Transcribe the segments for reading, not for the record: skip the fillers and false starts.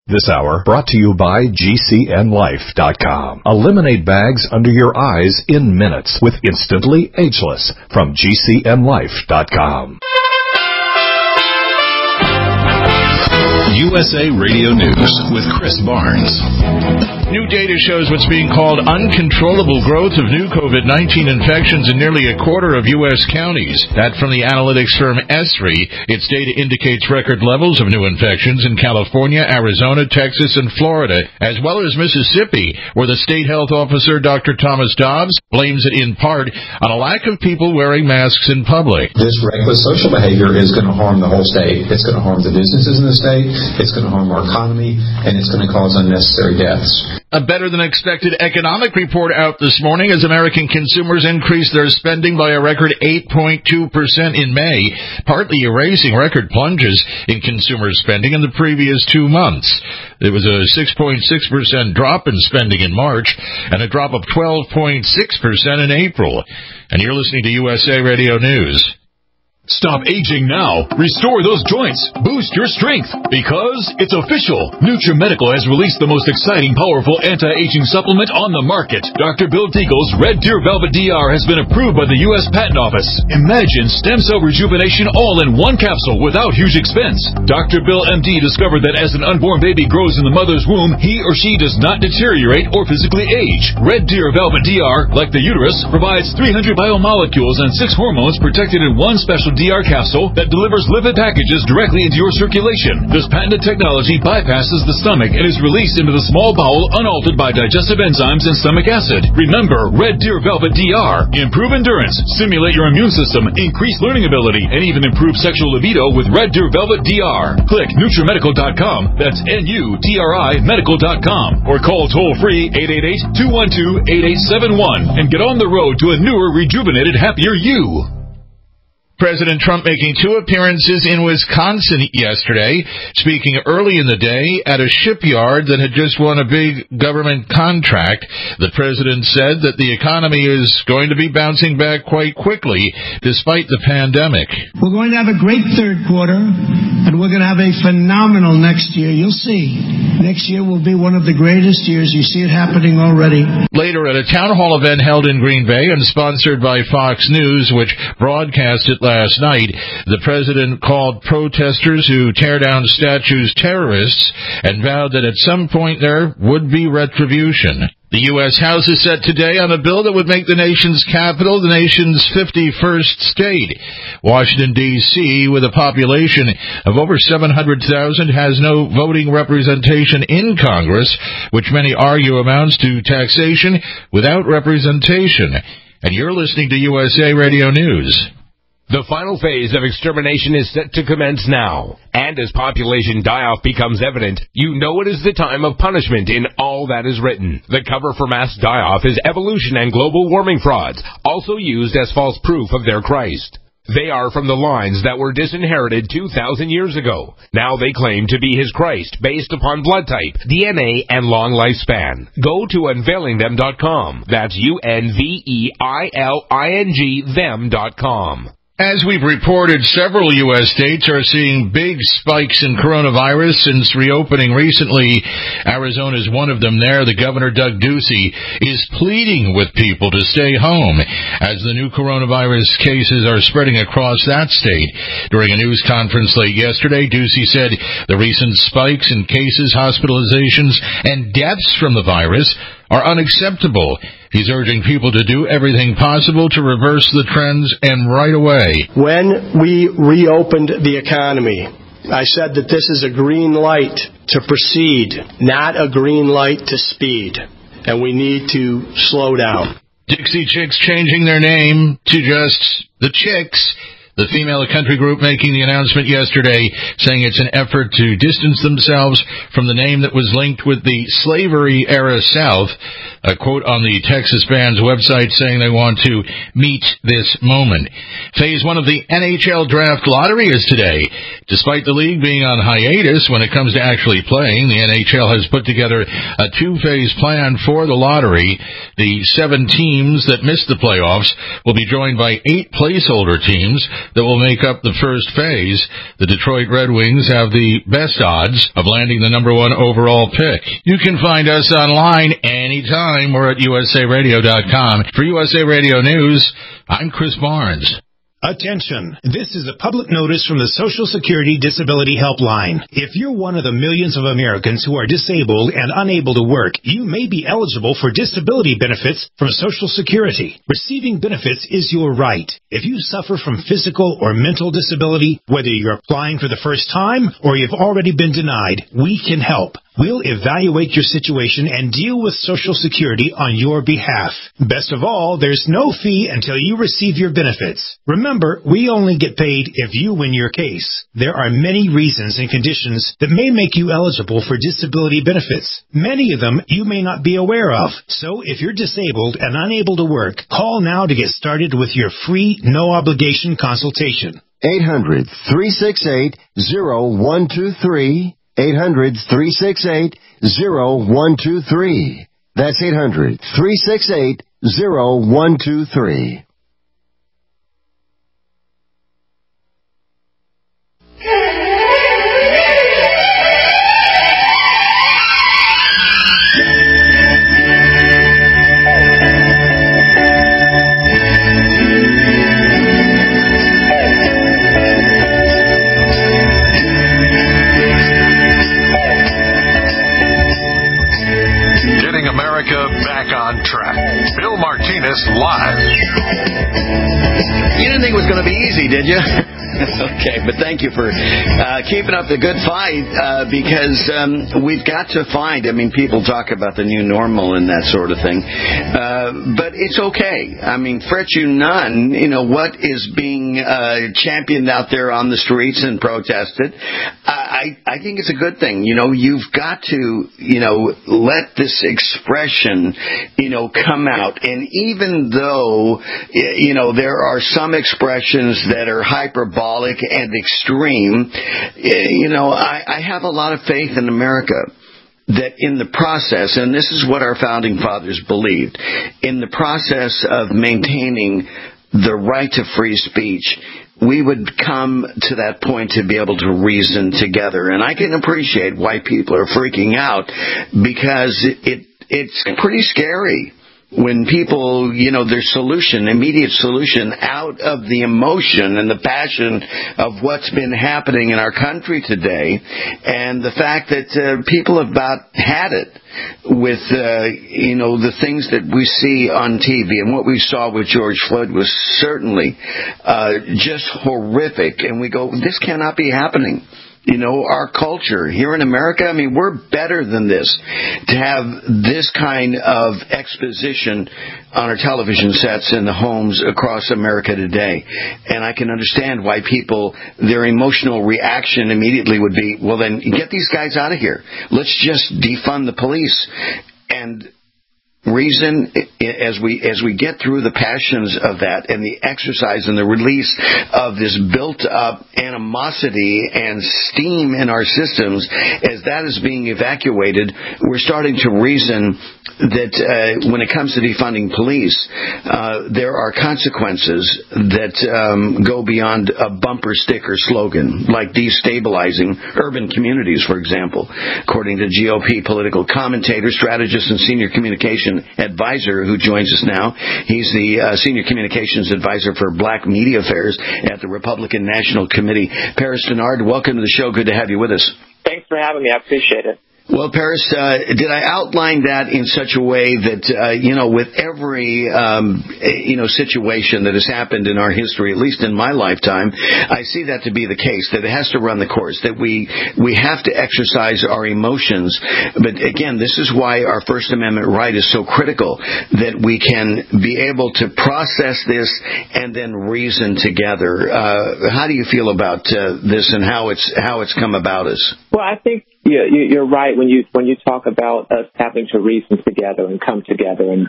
This hour brought to you by GCNLife.com. Eliminate bags under your eyes in minutes with Instantly Ageless from GCNLife.com. USA Radio News with Chris Barnes. New data shows what's being called uncontrollable growth of new COVID-19 infections in nearly a quarter of U.S. counties. That from the analytics firm Esri. Its data indicates record levels of new infections in California, Arizona, Texas, and Florida, as well as Mississippi, where the state health officer, Dr. Thomas Dobbs, blames it in part on a lack of people wearing masks in public. This reckless social behavior is going to harm the whole state. It's going to harm the businesses in the state. It's going to harm our economy, and it's going to cause unnecessary deaths. A better-than-expected economic report out this morning as American consumers increased their spending by a record 8.2% in May, partly erasing record plunges in consumer spending in the previous 2 months. There was a 6.6% drop in spending in March and a drop of 12.6% in April. And you're listening to USA Radio News. Stop aging now. Restore those joints. Boost your strength. Because it's official. NutriMedical has released the most exciting, powerful anti-aging supplement on the market. Dr. Bill Deagle's Red Deer Velvet DR has been approved by the U.S. Patent Office. Imagine stem cell rejuvenation all in one capsule without huge expense. Dr. Bill MD discovered that as an unborn baby grows in the mother's womb, he or she does not deteriorate or physically age. Red Deer Velvet DR, like the uterus, provides 300 biomolecules and 6 hormones protected in one special DR capsule that delivers lipid packages directly into your circulation. This patented technology bypasses the stomach and is released into the small bowel unaltered by digestive enzymes and stomach acid. Remember, Red Deer Velvet DR. Improve endurance, stimulate your immune system, increase learning ability, and even improve sexual libido with Red Deer Velvet DR. Click NutriMedical.com. That's NUTRI Medical.com. Or call toll-free 888-212-8871 and get on the road to a newer, rejuvenated, happier you. President Trump making 2 appearances in Wisconsin yesterday, speaking early in the day at a shipyard that had just won a big government contract. The president said that the economy is going to be bouncing back quite quickly despite the pandemic. We're going to have a great third quarter, and we're going to have a phenomenal next year. You'll see. Next year will be one of the greatest years. You see it happening already. Later at a town hall event held in Green Bay and sponsored by Fox News, which broadcast it last night, the president called protesters who tear down statues terrorists and vowed that at some point there would be retribution. The U.S. House is set today on a bill that would make the nation's capital the nation's 51st state. Washington, D.C., with a population of over 700,000, has no voting representation in Congress, which many argue amounts to taxation without representation. And you're listening to USA Radio News. The final phase of extermination is set to commence now. And as population die-off becomes evident, you know it is the time of punishment in all that is written. The cover for mass die-off is evolution and global warming frauds, also used as false proof of their Christ. They are from the lines that were disinherited 2,000 years ago. Now they claim to be his Christ based upon blood type, DNA, and long lifespan. Go to unveilingthem.com. That's UNVEILING them.com. As we've reported, several U.S. states are seeing big spikes in coronavirus since reopening recently. Arizona is one of them there. The governor, Doug Ducey, is pleading with people to stay home as the new coronavirus cases are spreading across that state. During a news conference late yesterday, Ducey said the recent spikes in cases, hospitalizations, and deaths from the virus are unacceptable. He's urging people to do everything possible to reverse the trends, and right away. When we reopened the economy, I said that this is a green light to proceed, not a green light to speed, and we need to slow down. Dixie Chicks changing their name to just the Chicks. The female country group making the announcement yesterday, saying it's an effort to distance themselves from the name that was linked with the slavery-era South. A quote on the Texas band's website saying they want to meet this moment. Phase 1 of the NHL Draft Lottery is today. Despite the league being on hiatus when it comes to actually playing, the NHL has put together a 2-phase plan for the lottery. The 7 teams that missed the playoffs will be joined by 8 placeholder teams. that will make up the first phase. The Detroit Red Wings have the best odds of landing the number 1 overall pick. You can find us online anytime. We're at usaradio.com. For USA Radio News, I'm Chris Barnes. Attention! This is a public notice from the Social Security Disability Helpline. If you're one of the millions of Americans who are disabled and unable to work, you may be eligible for disability benefits from Social Security. Receiving benefits is your right. If you suffer from physical or mental disability, whether you're applying for the first time or you've already been denied, we can help. We'll evaluate your situation and deal with Social Security on your behalf. Best of all, there's no fee until you receive your benefits. Remember, we only get paid if you win your case. There are many reasons and conditions that may make you eligible for disability benefits. Many of them you may not be aware of. So if you're disabled and unable to work, call now to get started with your free, no-obligation consultation. 800-368-0123. 800-368-0123. That's 800-368-0123. Back on track. Bill Martinez live. You didn't think it was going to be easy, did you? Okay, but thank you for keeping up the good fight because we've got to find, people talk about the new normal and that sort of thing, but it's okay. Fret you none, what is being championed out there on the streets and protested. I think it's a good thing. You've got to, let this expression, come out. And even though, there are some expressions that are hyperbolic and extreme, I have a lot of faith in America that in the process, and this is what our founding fathers believed, in the process of maintaining the right to free speech, we would come to that point to be able to reason together. And I can appreciate why people are freaking out because it's pretty scary when people, their solution, immediate solution out of the emotion and the passion of what's been happening in our country today and the fact that people have about had it with, the things that we see on TV. And what we saw with George Floyd was certainly just horrific. And we go, this cannot be happening. Our culture here in America, we're better than this. To have this kind of exposition on our television sets in the homes across America today. And I can understand why people, their emotional reaction immediately would be, well then, get these guys out of here. Let's just defund the police. And reason as we get through the passions of that and the exercise and the release of this built up animosity and steam in our systems, as that is being evacuated, we're starting to reason that when it comes to defunding police, there are consequences that go beyond a bumper sticker slogan, like destabilizing urban communities, for example. According to GOP political commentator, strategist, and senior communication advisor who joins us now. He's the senior communications advisor for Black Media Affairs at the Republican National Committee. Paris Dennard, welcome to the show. Good to have you with us. Thanks for having me. I appreciate it. Well, Paris, did I outline that in such a way that, with every, situation that has happened in our history, at least in my lifetime, I see that to be the case, that it has to run the course, that we have to exercise our emotions. But again, this is why our First Amendment right is so critical, that we can be able to process this and then reason together. How do you feel about this and how it's come about us? Well, I think you're right when you talk about us having to reason together and come together, and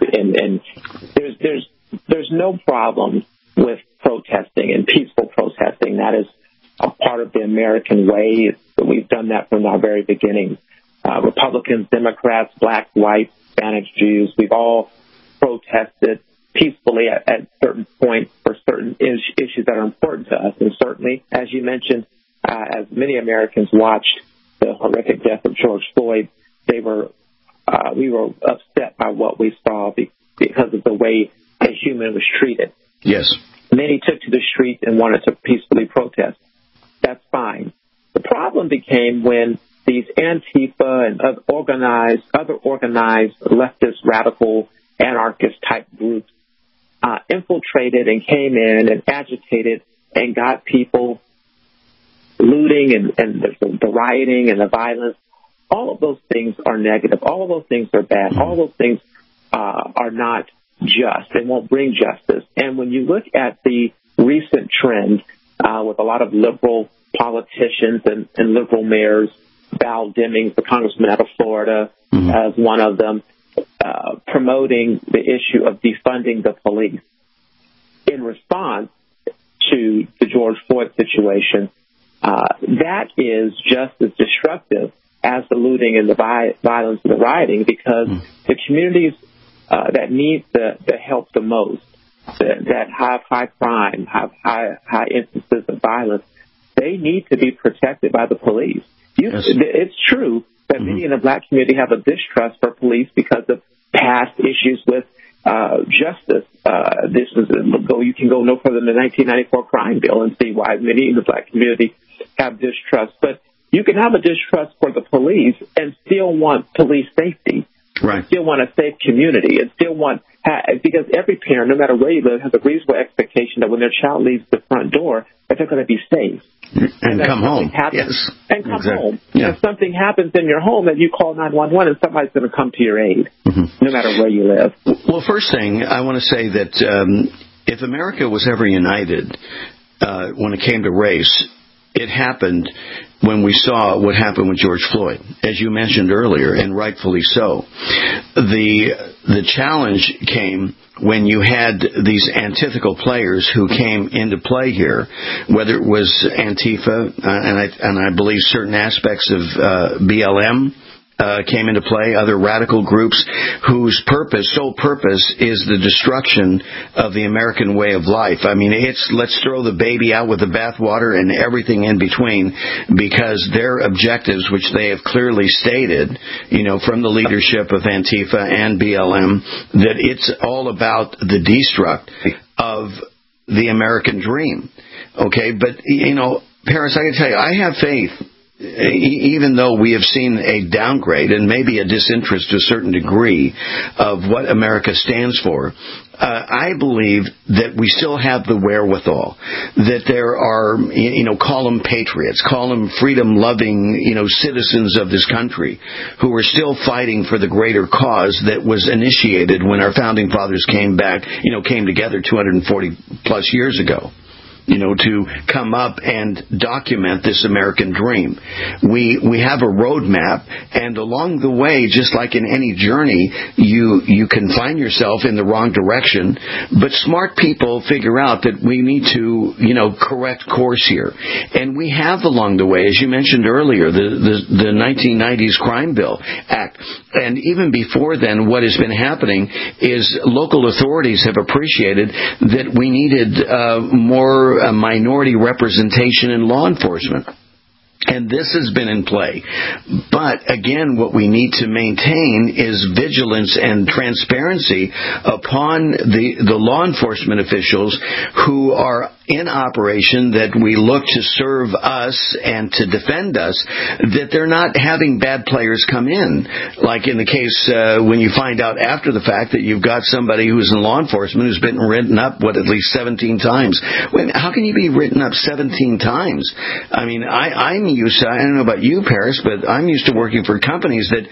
there's no problem with protesting and peaceful protesting. That is a part of the American way. We've done that from our very beginning. Republicans, Democrats, Black, white, Spanish, Jews, we've all protested peacefully at certain points for certain issues that are important to us. And certainly, as you mentioned, as many Americans watched the horrific death of George Floyd, we were upset by what we saw because of the way a human was treated. Yes. Many took to the streets and wanted to peacefully protest. That's fine. The problem became when these Antifa and other organized leftist, radical, anarchist-type groups infiltrated and came in and agitated and got people looting and the rioting and the violence. All of those things are negative. All of those things are bad. All of those things are not just. They won't bring justice. And when you look at the recent trend with a lot of liberal politicians and liberal mayors, Val Demings, the congressman out of Florida, as one of them, promoting the issue of defunding the police in response to the George Floyd situation, that is just as destructive as the looting and the violence and the rioting, because the communities that need the help the most, that have high crime, have high instances of violence, they need to be protected by the police. It's true that many in the black community have a distrust for police because of past issues with justice. You can go no further than the 1994 crime bill and see why many in the black community have distrust. But you can have a distrust for the police and still want police safety. Right. Still want a safe community, and still want, because every parent, no matter where you live, has a reasonable expectation that when their child leaves the front door, that they're going to be safe. And come home. Yes. And come home. Yeah. If something happens in your home, that you call 911 and somebody's going to come to your aid, no matter where you live. Well, first thing, I want to say that if America was ever united when it came to race, it happened when we saw what happened with George Floyd, as you mentioned earlier, and rightfully so. The challenge came when you had these antithetical players who came into play here, whether it was Antifa and I believe certain aspects of BLM came into play, other radical groups whose sole purpose is the destruction of the American way of life. I mean, it's let's throw the baby out with the bathwater and everything in between, because their objectives, which they have clearly stated, from the leadership of Antifa and BLM, that it's all about the destruct of the American dream. Okay, but, Paris, I can tell you, I have faith. Even though we have seen a downgrade and maybe a disinterest to a certain degree of what America stands for, I believe that we still have the wherewithal, that there are, call them patriots, call them freedom-loving, citizens of this country who are still fighting for the greater cause that was initiated when our founding fathers came together 240 plus years ago. To come up and document this American dream. We have a roadmap, and along the way, just like in any journey, you can find yourself in the wrong direction, but smart people figure out that we need to, correct course here. And we have along the way, as you mentioned earlier, the 1990s Crime Bill Act. And even before then, what has been happening is local authorities have appreciated that we needed more minority representation in law enforcement. And this has been in play. But again, what we need to maintain is vigilance and transparency upon the law enforcement officials who are in operation, that we look to serve us and to defend us, that they're not having bad players come in. Like in the case when you find out after the fact that you've got somebody who's in law enforcement who's been written up, at least 17 times. How can you be written up 17 times? I mean, I'm used to, I don't know about you, Paris, but I'm used to working for companies that,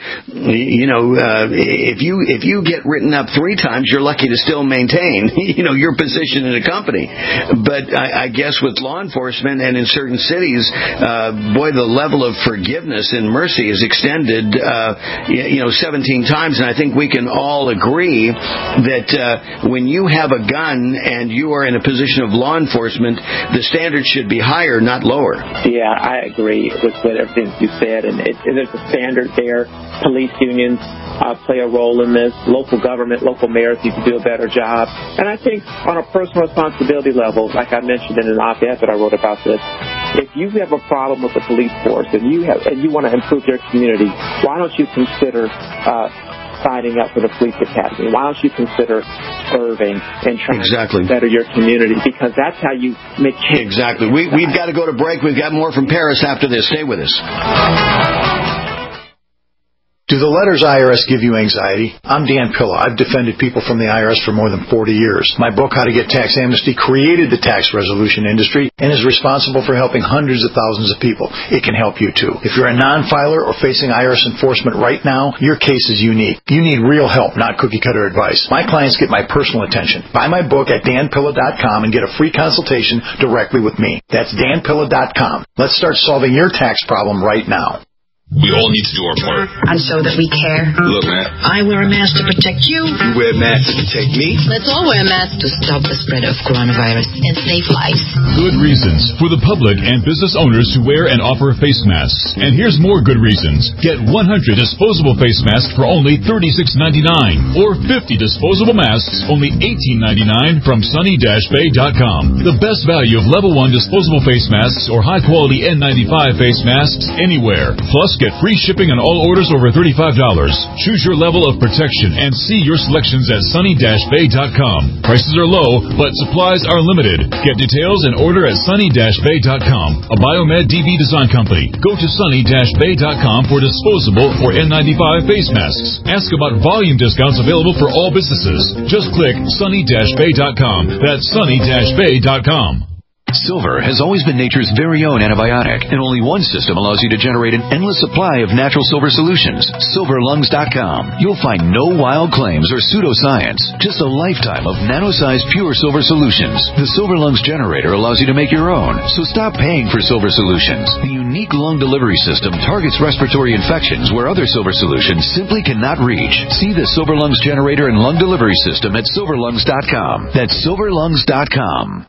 if you get written up 3 times, you're lucky to still maintain, your position in a company. But But I guess with law enforcement and in certain cities, boy, the level of forgiveness and mercy is extended, 17 times. And I think we can all agree that when you have a gun and you are in a position of law enforcement, the standard should be higher, not lower. Yeah, I agree with everything you said. And there's a standard there. Police unions play a role in this. Local government, local mayors need to do a better job. And I think on a personal responsibility level, like I mentioned in an op-ed that I wrote about this, if you have a problem with the police force and you want to improve your community, why don't you consider signing up for the police academy? Why don't you consider serving and trying to better your community? Because that's how you make change. Exactly. We've got to go to break. We've got more from Paris after this. Stay with us. Do the letters IRS give you anxiety? I'm Dan Pilla. I've defended people from the IRS for more than 40 years. My book, How to Get Tax Amnesty, created the tax resolution industry and is responsible for helping hundreds of thousands of people. It can help you, too. If you're a non-filer or facing IRS enforcement right now, your case is unique. You need real help, not cookie-cutter advice. My clients get my personal attention. Buy my book at danpilla.com and get a free consultation directly with me. That's danpilla.com. Let's start solving your tax problem right now. We all need to do our part. And so that we care. Look, man. I wear a mask to protect you. You wear a mask to protect me. Let's all wear masks to stop the spread of coronavirus and save lives. Good reasons for the public and business owners to wear and offer face masks. And here's more good reasons. Get 100 disposable face masks for only $36.99. Or 50 disposable masks, only $18.99 from sunny-bay.com. The best value of level 1 disposable face masks or high-quality N95 face masks anywhere. Plus, get free shipping on all orders over $35. Choose your level of protection and see your selections at sunny-bay.com. Prices are low, but supplies are limited. Get details and order at sunny-bay.com, a Biomed DB design company. Go to sunny-bay.com for disposable or N95 face masks. Ask about volume discounts available for all businesses. Just click sunny-bay.com. That's sunny-bay.com. Silver has always been nature's very own antibiotic, and only one system allows you to generate an endless supply of natural silver solutions. SilverLungs.com. You'll find no wild claims or pseudoscience, just a lifetime of nano-sized pure silver solutions. The Silver Lungs generator allows you to make your own, so stop paying for silver solutions. The unique lung delivery system targets respiratory infections where other silver solutions simply cannot reach. See the Silver Lungs generator and lung delivery system at SilverLungs.com. That's SilverLungs.com.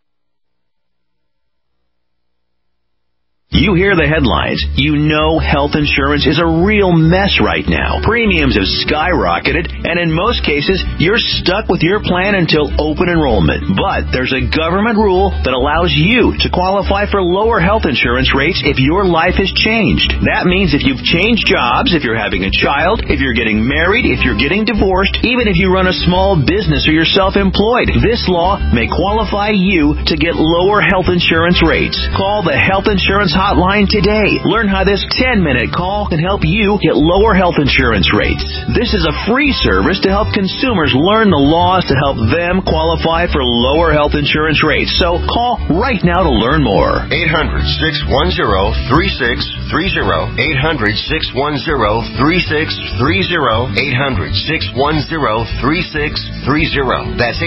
You hear the headlines. You know health insurance is a real mess right now. Premiums have skyrocketed, and in most cases, you're stuck with your plan until open enrollment. But there's a government rule that allows you to qualify for lower health insurance rates if your life has changed. That means if you've changed jobs, if you're having a child, if you're getting married, if you're getting divorced, even if you run a small business or you're self-employed, this law may qualify you to get lower health insurance rates. Call the Health Insurance Hotline today. Learn how this 10-minute call can help you get lower health insurance rates. This is a free service to help consumers learn the laws to help them qualify for lower health insurance rates. So call right now to learn more. 800-610-3630. 800-610-3630. 800-610-3630. That's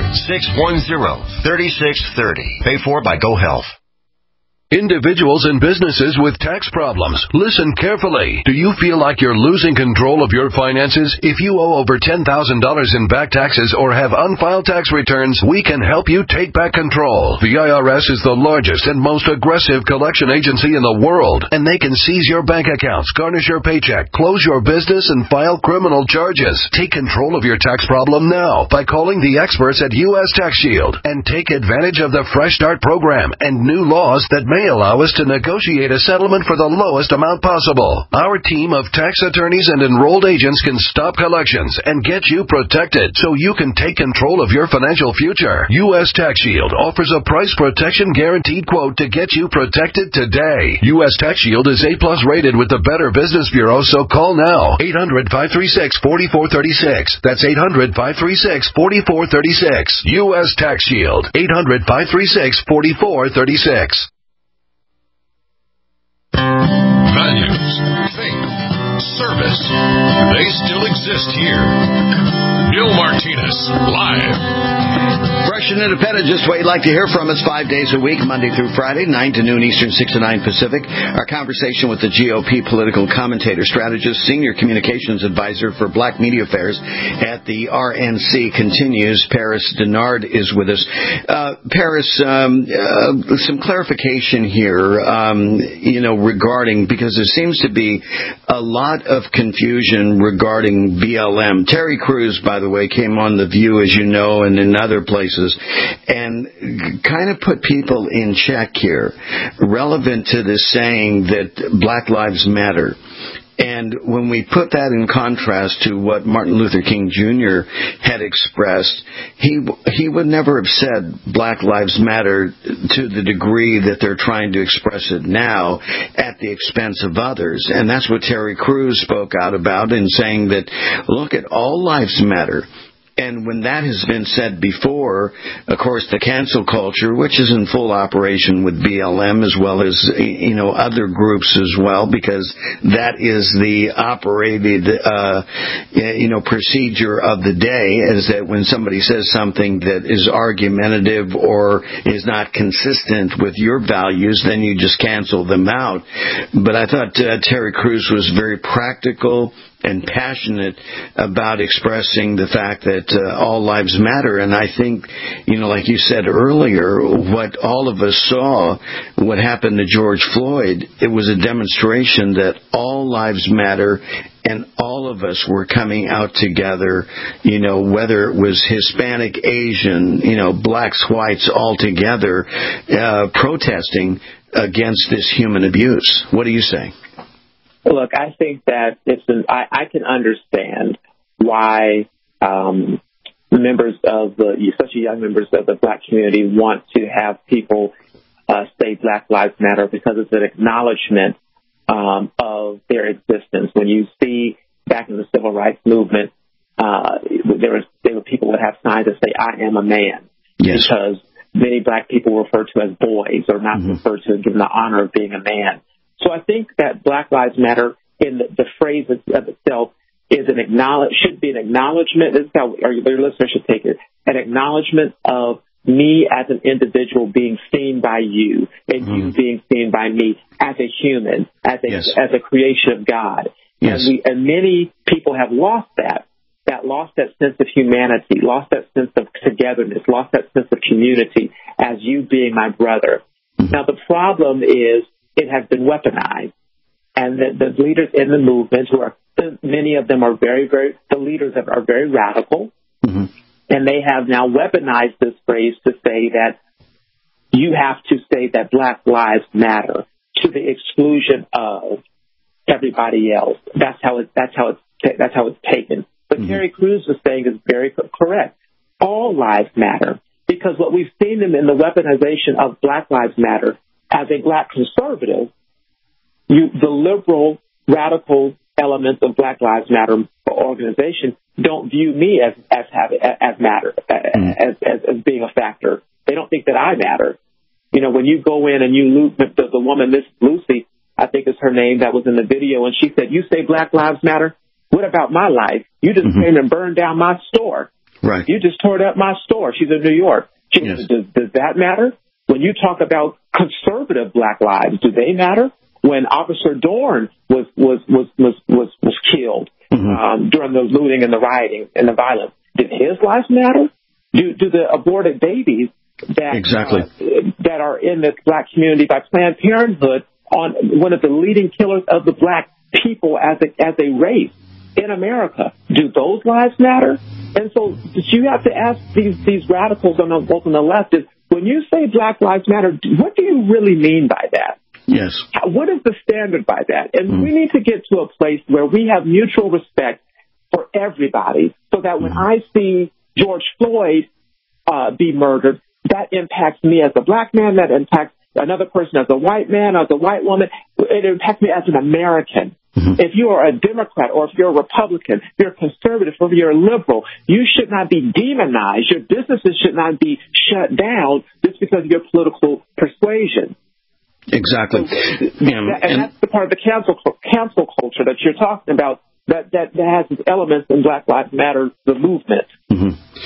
800-610-3630. Paid for by Go Health. Individuals and businesses with tax problems, listen carefully. Do you feel like you're losing control of your finances? If you owe over $10,000 in back taxes or have unfiled tax returns, we can help you take back control. The IRS is the largest and most aggressive collection agency in the world, and they can seize your bank accounts, garnish your paycheck, close your business, and file criminal charges. Take control of your tax problem now by calling the experts at U.S. Tax Shield and take advantage of the Fresh Start program and new laws that may allow us to negotiate a settlement for the lowest amount possible. Our team of tax attorneys and enrolled agents can stop collections and get you protected so you can take control of your financial future. U.S. Tax Shield offers a price protection guaranteed quote to get you protected today. U.S. Tax Shield is A+ rated with the Better Business Bureau, so call now. 800-536-4436. That's 800-536-4436. U.S. Tax Shield. 800-536-4436. Values, faith, service, they still exist here. Bill Martinez, live. Fresh and independent, just what you'd like to hear from us 5 days a week, Monday through Friday, 9 to noon Eastern, 6 to 9 Pacific. Our conversation with the GOP political commentator, strategist, senior communications advisor for Black Media Affairs at the RNC continues. Paris Denard is with us. Paris, some clarification here, regarding, because there seems to be a lot of confusion regarding BLM. Terry Crews, by the way, came on The View, as you know, and in other places, and kind of put people in check here, relevant to this saying that Black Lives Matter. And when we put that in contrast to what Martin Luther King Jr. had expressed, he would never have said Black Lives Matter to the degree that they're trying to express it now at the expense of others. And that's what Terry Crews spoke out about in saying that, look, all lives matter. And when that has been said before, of course, the cancel culture, which is in full operation with BLM as well as, other groups as well, because that is the operated, procedure of the day, is that when somebody says something that is argumentative or is not consistent with your values, then you just cancel them out. But I thought Terry Crews was very practical and passionate about expressing the fact that all lives matter. And I think, like you said earlier, what all of us saw, what happened to George Floyd, it was a demonstration that all lives matter, and all of us were coming out together, whether it was Hispanic, Asian, blacks, whites, all together, protesting against this human abuse. What do you say? Look, I think that I can understand why members of especially young members of the Black community want to have people say Black Lives Matter, because it's an acknowledgement of their existence. When you see back in the civil rights movement, people would have signs that say, "I am a man," yes, because many Black people were referred to as boys or not referred to and given the honor of being a man. So I think that Black Lives Matter, in the phrase of itself, should be an acknowledgement. This is how your listeners should take it. An acknowledgement of me as an individual being seen by you, and you being seen by me as a human, as a creation of God. Yes. And many people have lost that sense of humanity, lost that sense of togetherness, lost that sense of community as you being my brother. Now, the problem is, it has been weaponized, and the leaders in the movement, many of them are the leaders are very radical, and they have now weaponized this phrase to say that you have to say that Black lives matter to the exclusion of everybody else. That's how it's taken. But Terry Crews was saying is very correct. All lives matter, because what we've seen in the weaponization of Black Lives Matter. As a Black conservative, the liberal, radical elements of Black Lives Matter organization don't view me as being a factor. They don't think that I matter. When you go in and you loot the woman, Miss Lucy, I think is her name, that was in the video, and she said, "You say Black Lives Matter? What about my life? You just came and burned down my store. Right. You just tore up my store." She's in New York. Does that matter? When you talk about conservative Black lives, do they matter? When Officer Dorn was killed during the looting and the rioting and the violence, did his lives matter? Do the aborted babies that are in the Black community by Planned Parenthood, on one of the leading killers of the Black people as a race in America, do those lives matter? And so you have to ask these radicals both on the left is, when you say Black Lives Matter, what do you really mean by that? Yes. What is the standard by that? And we need to get to a place where we have mutual respect for everybody, so that when I see George Floyd be murdered, that impacts me as a Black man, that impacts another person as a white man, as a white woman. It impacts me as an American. If you are a Democrat, or if you're a Republican, if you're a conservative, or if you're a liberal, you should not be demonized. Your businesses should not be shut down just because of your political persuasion. Exactly. And that's the part of the cancel culture that you're talking about, that has its elements in Black Lives Matter, the movement.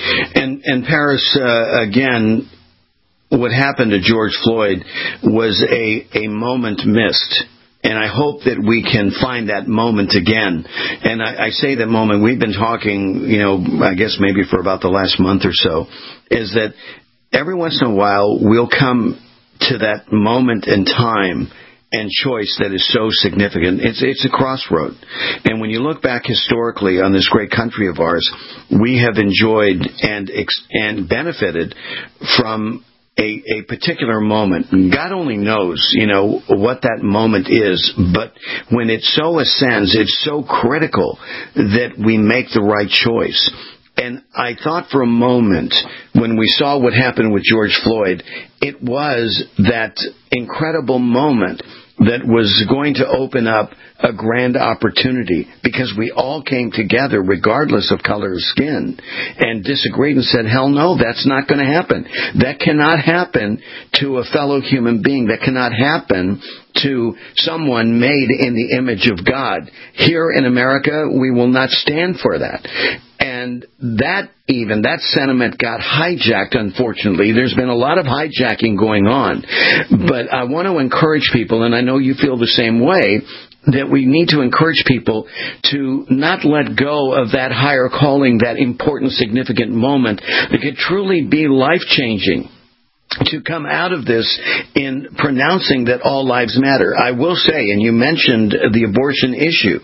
And Paris, again, what happened to George Floyd was a moment missed. And I hope that we can find that moment again. And I say that moment, we've been talking, I guess maybe for about the last month or so, is that every once in a while we'll come to that moment in time and choice that is so significant. It's a crossroad. And when you look back historically on this great country of ours, we have enjoyed and benefited from a particular moment. God only knows, what that moment is, but when it so ascends, it's so critical that we make the right choice. And I thought for a moment, when we saw what happened with George Floyd, it was that incredible moment that was going to open up a grand opportunity, because we all came together regardless of color of skin and disagreed and said, hell no, that's not going to happen. That cannot happen to a fellow human being. That cannot happen to someone made in the image of God. Here in America, we will not stand for that. And that sentiment got hijacked, unfortunately. There's been a lot of hijacking going on. But I want to encourage people, and I know you feel the same way, that we need to encourage people to not let go of that higher calling, that important, significant moment that could truly be life-changing. To come out of this in pronouncing that all lives matter. I will say, and you mentioned the abortion issue,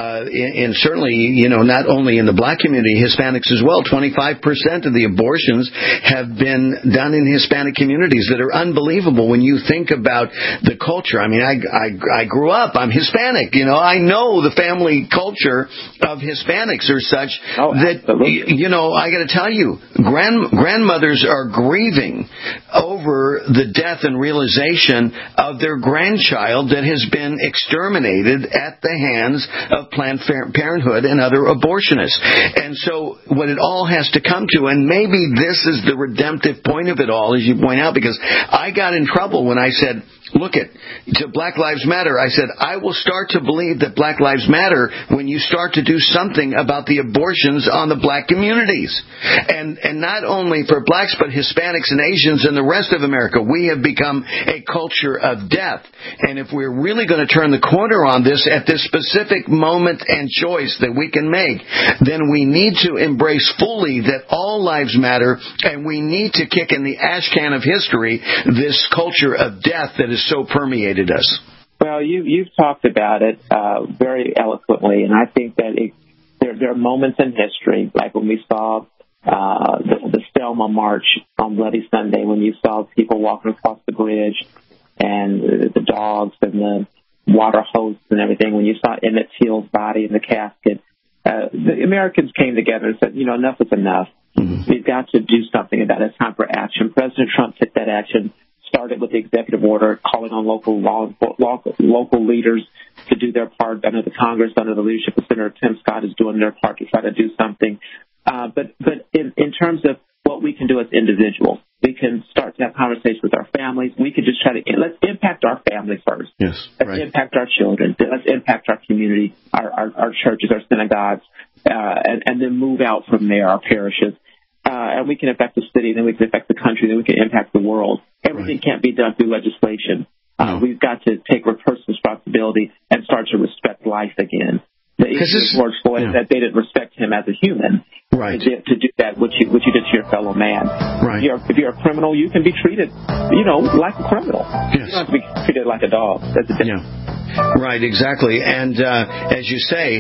and certainly, not only in the black community, Hispanics as well. 25% of the abortions have been done in Hispanic communities that are unbelievable when you think about the culture. I mean, I grew up, I'm Hispanic, I know the family culture of Hispanics are such that, I got to tell you, grandmothers are grieving over the death and realization of their grandchild that has been exterminated at the hands of Planned Parenthood and other abortionists. And so what it all has to come to, and maybe this is the redemptive point of it all, as you point out, because I got in trouble when I said, look to Black Lives Matter. I said, I will start to believe that Black Lives Matter when you start to do something about the abortions on the black communities. And not only for blacks, but Hispanics and Asians and the rest of America. We have become a culture of death. And if we're really going to turn the corner on this at this specific moment and choice that we can make, then we need to embrace fully that all lives matter, and we need to kick in the ash can of history this culture of death that has so permeated us. Well, you've talked about it very eloquently, and I think that there are moments in history, like when we saw the Selma March on Bloody Sunday, when you saw people walking across the bridge and the dogs and the water hoses and everything, when you saw Emmett Till's body in the casket, the Americans came together and said, enough is enough. Mm-hmm. We've got to do something about it. It's time for action. President Trump took that action, started with the executive order calling on local leaders to do their part. I know the Congress, under the leadership of Senator Tim Scott, is doing their part to try to do something. But in terms of what we can do as individuals, we can start to have conversations with our families. We could just let's impact our family first. Yes, let's impact our children. Let's impact our community, our churches, our synagogues, and then move out from there, our parishes. And we can affect the city, then we can affect the country, then we can impact the world. Everything can't be done through legislation. We've got to take personal responsibility and start to respect life again. The issue of George Floyd is that they didn't respect him as a human. Right. To do that, what you did to your fellow man. Right. If you're a criminal, you can be treated, like a criminal. Yes. You don't have to be treated like a dog. That's the difference. Yeah. Right, exactly. And as you say,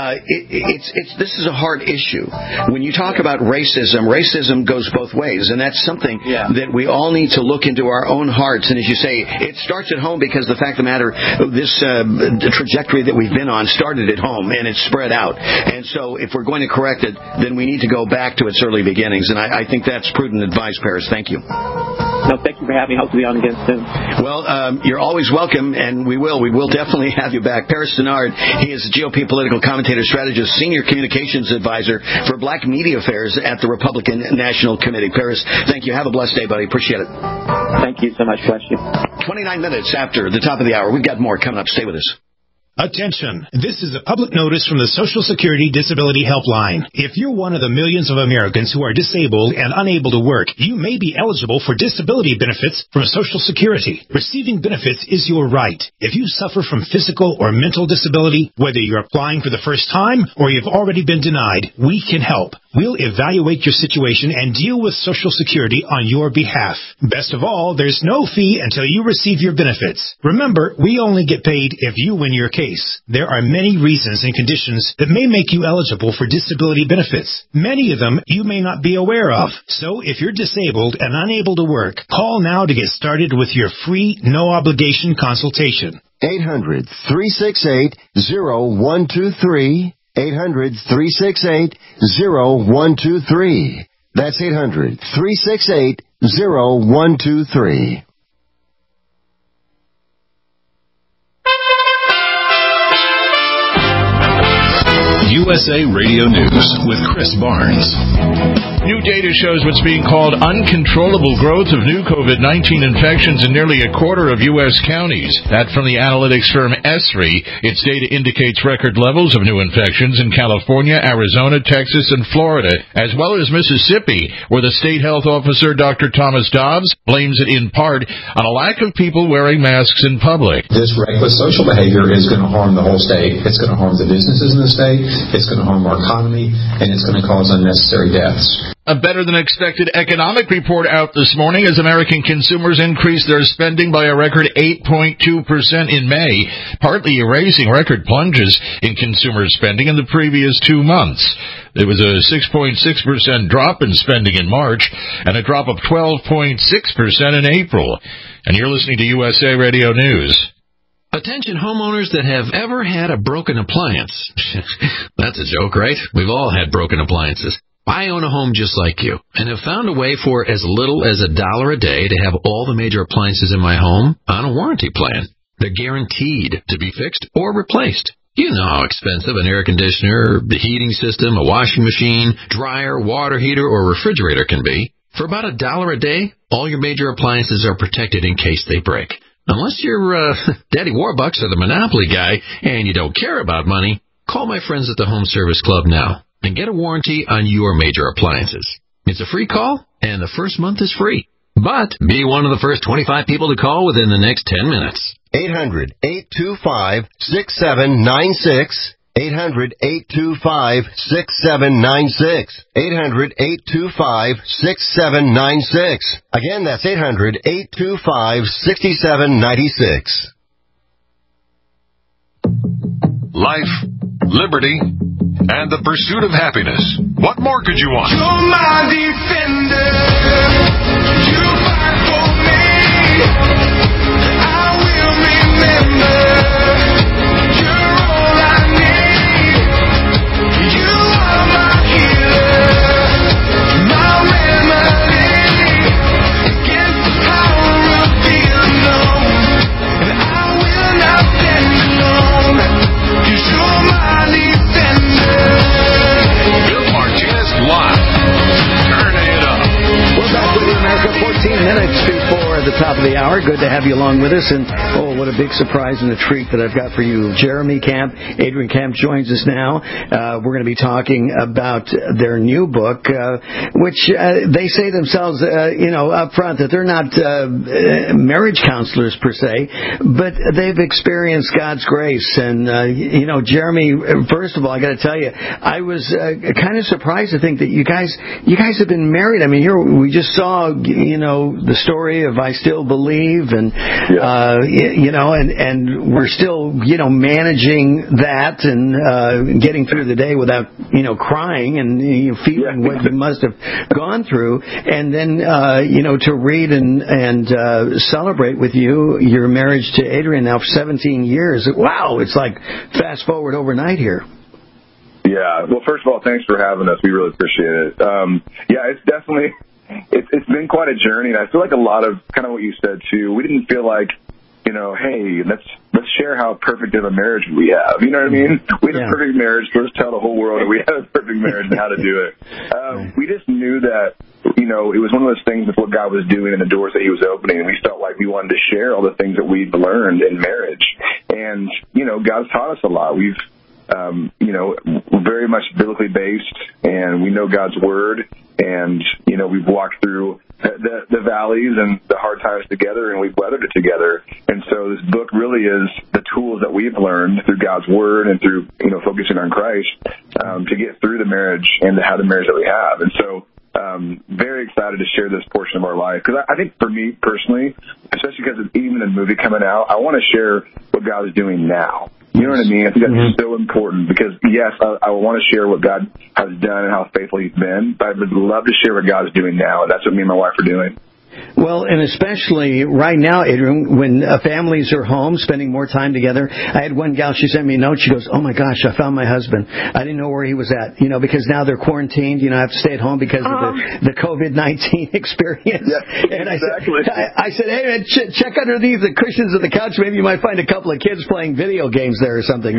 this is a hard issue. When you talk about racism goes both ways, and that's something that we all need to look into our own hearts. And as you say, it starts at home, because the fact of the matter, this the trajectory that we've been on started at home, and it's spread out. And so if we're going to correct it, then we need to go back to its early beginnings. And I think that's prudent advice, Paris. Thank you. No, thank you for having me. Hope to be on again soon. Well, you're always welcome, and we will definitely have you back. Paris Dennard, he is a GOP political commentator, strategist, senior communications advisor for Black Media Affairs at the Republican National Committee. Paris, thank you. Have a blessed day, buddy. Appreciate it. Thank you so much. Bless you. 29 minutes after the top of the hour. We've got more coming up. Stay with us. Attention! This is a public notice from the Social Security Disability Helpline. If you're one of the millions of Americans who are disabled and unable to work, you may be eligible for disability benefits from Social Security. Receiving benefits is your right. If you suffer from physical or mental disability, whether you're applying for the first time or you've already been denied, we can help. We'll evaluate your situation and deal with Social Security on your behalf. Best of all, there's no fee until you receive your benefits. Remember, we only get paid if you win your case. There are many reasons and conditions that may make you eligible for disability benefits. Many of them you may not be aware of. So if you're disabled and unable to work, call now to get started with your free, no-obligation consultation. 800-368-0123. 800-368-0123. That's 800-368-0123. USA Radio News with Chris Barnes. New data shows what's being called uncontrollable growth of new COVID-19 infections in nearly a quarter of U.S. counties. That from the analytics firm Esri. Its data indicates record levels of new infections in California, Arizona, Texas, and Florida, as well as Mississippi, where the state health officer, Dr. Thomas Dobbs, blames it in part on a lack of people wearing masks in public. This reckless social behavior is going to harm the whole state. It's going to harm the businesses in the state. It's going to harm our economy, and it's going to cause unnecessary deaths. A better-than-expected economic report out this morning as American consumers increased their spending by a record 8.2% in May, partly erasing record plunges in consumer spending in the previous 2 months. There was a 6.6% drop in spending in March and a drop of 12.6% in April. And you're listening to USA Radio News. Attention homeowners that have ever had a broken appliance. That's a joke, right? We've all had broken appliances. I own a home just like you and have found a way for as little as $1 a day to have all the major appliances in my home on a warranty plan. They're guaranteed to be fixed or replaced. You know how expensive an air conditioner, the heating system, a washing machine, dryer, water heater, or refrigerator can be. For about $1 a day, all your major appliances are protected in case they break. Unless you're Daddy Warbucks or the Monopoly guy and you don't care about money, call my friends at the Home Service Club now and get a warranty on your major appliances. It's a free call, and the first month is free. But be one of the first 25 people to call within the next 10 minutes. 800-825-6796. 800-825-6796. 800-825-6796. Again, that's 800-825-6796. Life, liberty, and the pursuit of happiness. What more could you want? You're my defender. You fight for me. I will remember. You're all I need. You are my healer, my remedy against the power of the unknown. And I will not stand alone. 'Cause you're my defender. Bill Martinez live. Turn it up. We're back with you, America. 14 minutes before the top of the hour. Good to have you along with us. And, oh, what a big surprise and a treat that I've got for you. Jeremy Camp, Adrian Camp joins us now. We're going to be talking about their new book, which they say themselves, up front that they're not marriage counselors per se, but they've experienced God's grace. And, Jeremy, first of all, I got to tell you, I was kind of surprised to think that you guys have been married. I mean, here we just saw, the story of I Still Believe, and and we're still managing that and getting through the day without crying and feeling what you must have gone through, and then to read and celebrate with you your marriage to Adrian now for 17 years. Wow, it's like fast forward overnight here. Yeah, well, first of all, thanks for having us. We really appreciate it. It's definitely. It's been quite a journey, and I feel like a lot of kind of what you said too. We didn't feel like, hey, let's share how perfect of a marriage we have. You know what I mean? We had a perfect marriage. So let's tell the whole world that we have a perfect marriage and how to do it. We just knew that it was one of those things with what God was doing and the doors that he was opening, and we felt like we wanted to share all the things that we've learned in marriage. And, God's taught us a lot. We've, very much biblically based, and we know God's word, and, we've walked through the valleys and the hard times together, and we've weathered it together. And so this book really is the tools that we've learned through God's word and through, focusing on Christ, to get through the marriage and to have the marriage that we have. And so, very excited to share this portion of our life, because I think for me personally, especially because of even the movie coming out, I want to share what God is doing now. You know what I mean? I think that's so important, because yes, I want to share what God has done and how faithful he's been, but I would love to share what God is doing now, and that's what me and my wife are doing. Well, and especially right now, Adrian, when families are home spending more time together. I had one gal, she sent me a note. She goes, "Oh my gosh, I found my husband. I didn't know where he was at, because now they're quarantined. I have to stay at home because of the COVID-19 experience." Yeah, and exactly. I said, "Hey, man, check underneath the cushions of the couch. Maybe you might find a couple of kids playing video games there or something,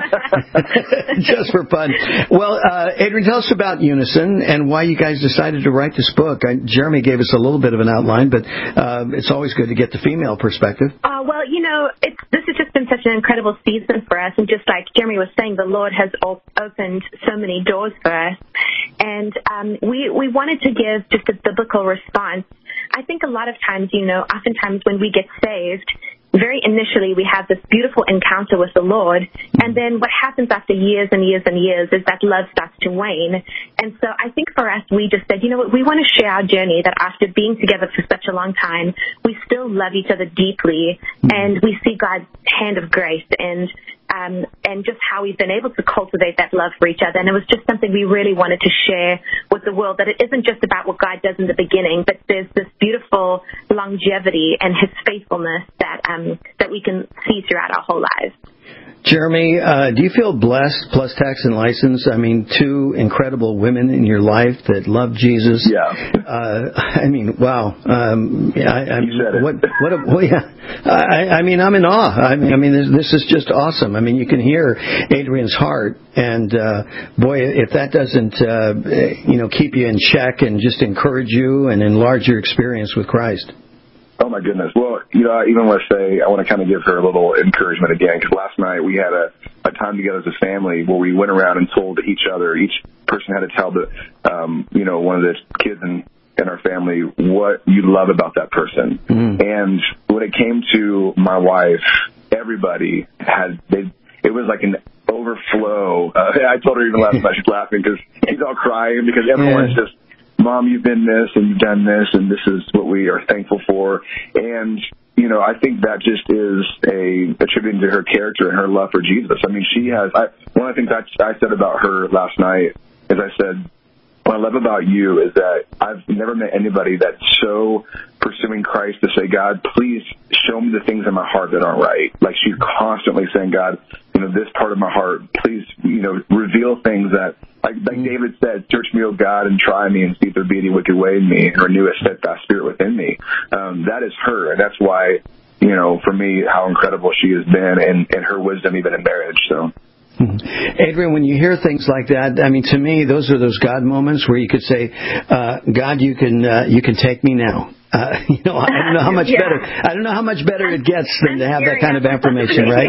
just for fun." Well, Adrian, tell us about Unison and why you guys decided to write this book. Jeremy gave us a little bit of an outline, but it's always good to get the female perspective. Well, this has just been such an incredible season for us, and just like Jeremy was saying, the Lord has opened so many doors for us, and we wanted to give just a biblical response. I think a lot of times, oftentimes when we get saved, very initially we have this beautiful encounter with the Lord, and then what happens after years and years and years is that love starts to wane. And so I think for us, we just said, we want to share our journey, that after being together for such a long time, we still love each other deeply, and we see God's hand of grace and just how we've been able to cultivate that love for each other. And it was just something we really wanted to share with the world, that it isn't just about what God does in the beginning, but there's this beautiful longevity and his faithfulness that we can see throughout our whole lives. Jeremy, do you feel blessed, plus tax and license? I mean, two incredible women in your life that love Jesus. Yeah. Wow. I'm in awe. This is just awesome. You can hear Adrian's heart, and boy, if that doesn't, keep you in check and just encourage you and enlarge your experience with Christ. Oh, my goodness. Well, I even want to say, I want to kind of give her a little encouragement again, because last night we had a time together as a family where we went around and told each other, each person had to tell one of the kids in our family what you love about that person. And when it came to my wife, everybody it was like an overflow. I told her even last night, she's laughing because she's all crying, because everyone's just, "Mom, you've been this and you've done this, and this is what we are thankful for." And, I think that just is attributing to her character and her love for Jesus. She has, one of the things I said about her last night is I said, what I love about you is that I've never met anybody that's so pursuing Christ to say, "God, please show me the things in my heart that aren't right." Like, she's constantly saying, "God, this part of my heart, please, reveal things that," like David said, "Search me, O God, and try me, and see if there be any wicked way in me, and renew a steadfast spirit within me." That is her, and that's why, for me, how incredible she has been, and her wisdom even in marriage. So. Adrian, when you hear things like that, to me, those are those God moments where you could say, "God, you can take me now." I don't know how much better. I don't know how much better it gets than to have that kind of affirmation, right?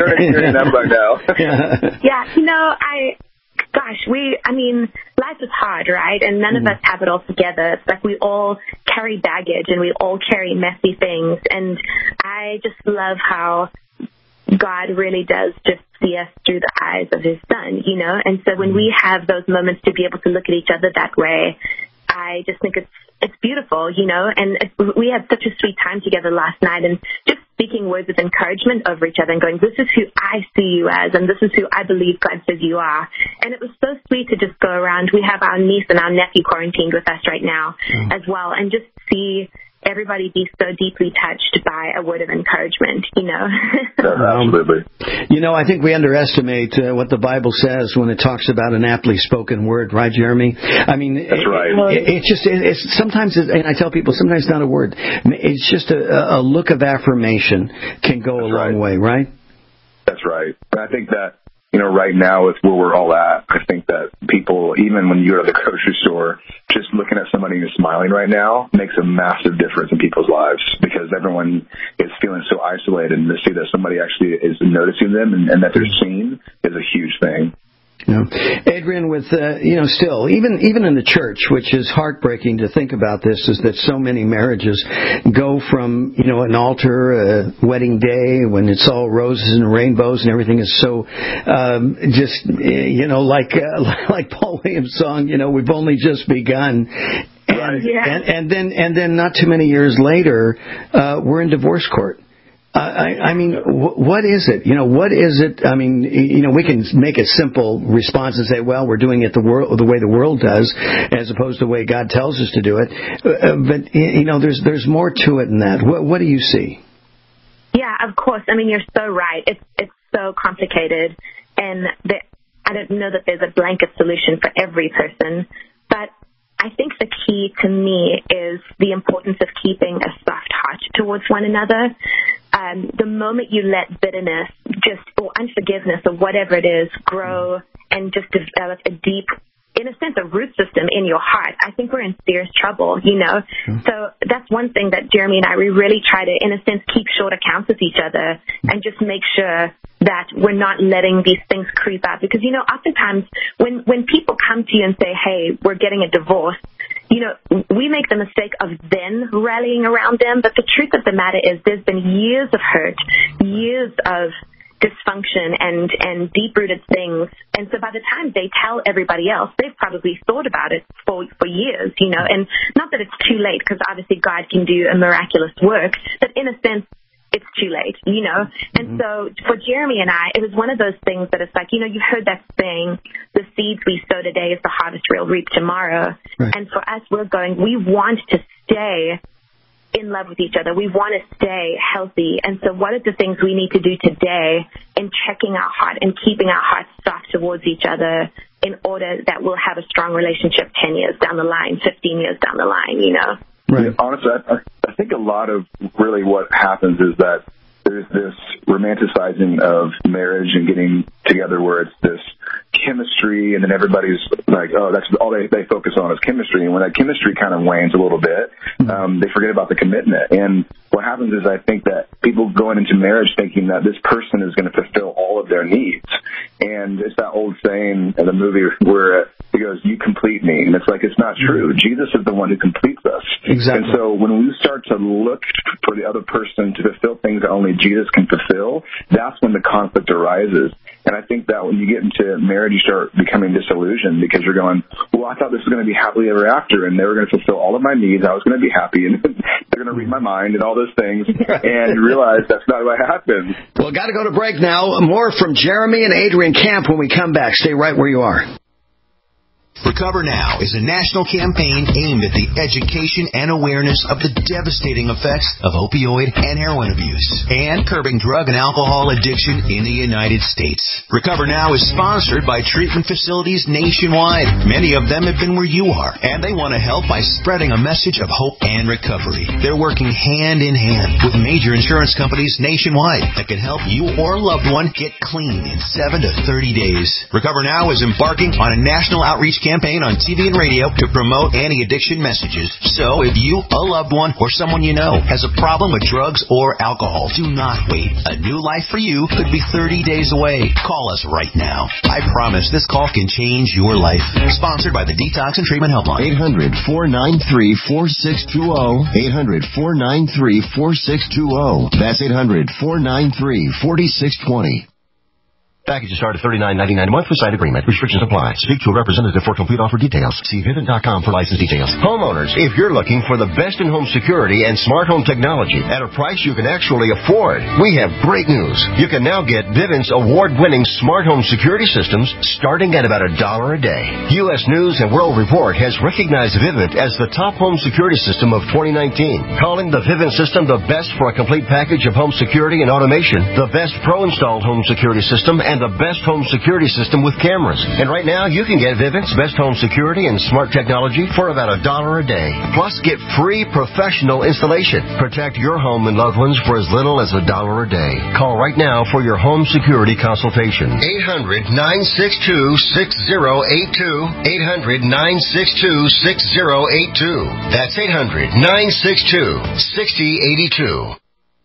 Life is hard, right? And none of us have it all together. It's like we all carry baggage and we all carry messy things. And I just love how God really does just see us through the eyes of his son, And so when we have those moments to be able to look at each other that way, I just think it's beautiful, and we had such a sweet time together last night, and just speaking words of encouragement over each other and going, "This is who I see you as, and this is who I believe God says you are." And it was so sweet to just go around. We have our niece and our nephew quarantined with us right now as well, and just see everybody be so deeply touched by a word of encouragement, Absolutely. I think we underestimate what the Bible says when it talks about an aptly spoken word, right, Jeremy? That's right. It's sometimes, and I tell people, sometimes it's not a word. It's just a look of affirmation can go a long way, right? That's right. And I think that, right now with where we're all at, I think that people, even when you go to the grocery store, just just looking at somebody who's smiling right now makes a massive difference in people's lives, because everyone is feeling so isolated, and to see that somebody actually is noticing them and that they're seen is a huge thing. Adrian, with still even in the church, which is heartbreaking to think about this, is that so many marriages go from an altar, a wedding day when it's all roses and rainbows and everything is so like Paul Williams' song, we've only just begun. And then not too many years later, we're in divorce court. I mean, what is it? What is it? I mean, we can make a simple response and say, well, we're doing it the way the world does, as opposed to the way God tells us to do it. But there's more to it than that. What do you see? Yeah, of course. I mean, you're so right. It's so complicated, and I don't know that there's a blanket solution for every person, but I think the key to me is the importance of keeping a soft heart towards one another. The moment you let bitterness or unforgiveness or whatever it is grow and just develop a deep, in a sense, a root system in your heart, I think we're in serious trouble, So that's one thing that Jeremy and I, we really try to, in a sense, keep short accounts with each other and just make sure that we're not letting these things creep up. Because, oftentimes when people come to you and say, hey, we're getting a divorce, we make the mistake of then rallying around them. But the truth of the matter is there's been years of hurt, years of dysfunction and deep-rooted things. And so by the time they tell everybody else, they've probably thought about it for years, And not that it's too late, because obviously God can do a miraculous work, but in a sense, it's too late, And so for Jeremy and I, it was one of those things that it's like, you heard that saying, the seeds we sow today is the harvest we'll reap tomorrow. Right. And for us, we want to stay in love with each other. We want to stay healthy. And so what are the things we need to do today in checking our heart and keeping our hearts soft towards each other in order that we'll have a strong relationship 10 years down the line, 15 years down the line, Right. Honestly, I think a lot of really what happens is that there's this romanticizing of marriage and getting together where it's this chemistry, and then everybody's like, oh, that's all they focus on is chemistry. And when that chemistry kind of wanes a little bit, they forget about the commitment. And what happens is I think that people going into marriage thinking that this person is going to fulfill all of their needs. And it's that old saying in the movie where he goes, you complete me. And it's like, it's not true. Jesus is the one who completes us. Exactly. And so when we start to look for the other person to fulfill things that only Jesus can fulfill, that's when the conflict arises. And I think that when you get into marriage, you start becoming disillusioned because you're going, well, I thought this was going to be happily ever after, and they were going to fulfill all of my needs. I was going to be happy, and they're going to read my mind and all those things, and you realize that's not what happened. Well, got to go to break now. More from Jeremy and Adrian Camp when we come back. Stay right where you are. Recover Now is a national campaign aimed at the education and awareness of the devastating effects of opioid and heroin abuse and curbing drug and alcohol addiction in the United States. Recover Now is sponsored by treatment facilities nationwide. Many of them have been where you are, and they want to help by spreading a message of hope and recovery. They're working hand in hand with major insurance companies nationwide that can help you or a loved one get clean in 7 to 30 days. Recover Now is embarking on a national outreach campaign on TV and radio to promote anti-addiction messages. So if you, a loved one, or someone you know has a problem with drugs or alcohol, do not wait. A new life for you could be 30 days away. Call us right now. I promise this call can change your life. Sponsored by the Detox and Treatment Helpline. 800-493-4620. 800-493-4620. That's 800-493-4620. Packages start at $39.99 a month with site agreement. Restrictions apply. Speak to a representative for complete offer details. See Vivint.com for license details. Homeowners, if you're looking for the best in home security and smart home technology at a price you can actually afford, we have great news. You can now get Vivint's award-winning smart home security systems starting at about $1 a day. U.S. News and World Report has recognized Vivint as the top home security system of 2019, calling the Vivint system the best for a complete package of home security and automation, the best pro-installed home security system, and the best home security system with cameras. And right now, you can get Vivint's best home security and smart technology for about $1 a day. Plus, get free professional installation. Protect your home and loved ones for as little as $1 a day. Call right now for your home security consultation. 800-962-6082. 800-962-6082. That's 800-962-6082.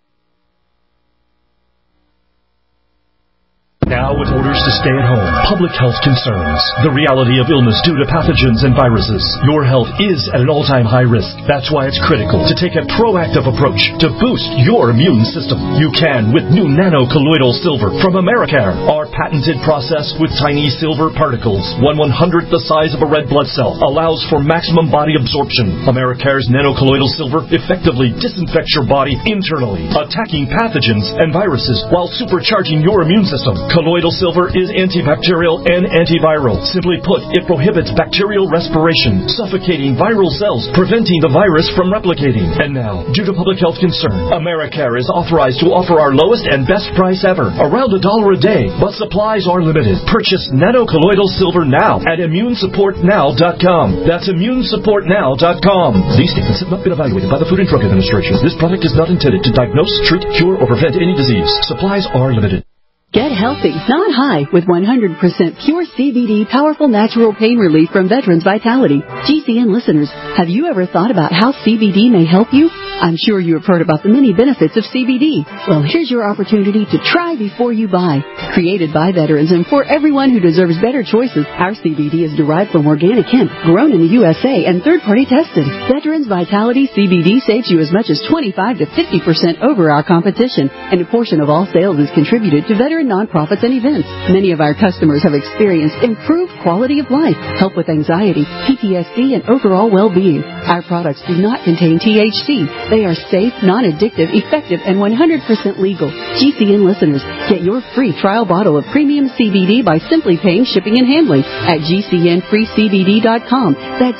Now with orders to stay at home, public health concerns, the reality of illness due to pathogens and viruses, your health is at an all-time high risk. That's why it's critical to take a proactive approach to boost your immune system. You can with new nano-colloidal silver from Americare. Our patented process with tiny silver particles, 1/100th the size of a red blood cell, allows for maximum body absorption. Americare's nano-colloidal silver effectively disinfects your body internally, attacking pathogens and viruses while supercharging your immune system. Colloidal silver is antibacterial and antiviral. Simply put, it prohibits bacterial respiration, suffocating viral cells, preventing the virus from replicating. And now, due to public health concern, Americare is authorized to offer our lowest and best price ever, around $1 a day, but supplies are limited. Purchase nano-colloidal silver now at immunesupportnow.com. That's immunesupportnow.com. These statements have not been evaluated by the Food and Drug Administration. This product is not intended to diagnose, treat, cure, or prevent any disease. Supplies are limited. Get healthy, not high, with 100% pure CBD powerful natural pain relief from Veterans Vitality. GCN listeners, have you ever thought about how CBD may help you? I'm sure you have heard about the many benefits of CBD. Well, here's your opportunity to try before you buy. Created by veterans and for everyone who deserves better choices, our CBD is derived from organic hemp, grown in the USA and third-party tested. Veterans Vitality CBD saves you as much as 25 to 50% over our competition, and a portion of all sales is contributed to veteran nonprofits and events. Many of our customers have experienced improved quality of life, help with anxiety, PTSD, and overall well-being. Our products do not contain THC. They are safe, non-addictive, effective, and 100% legal. GCN listeners, get your free trial bottle of premium CBD by simply paying shipping and handling at GCNFreeCBD.com. That's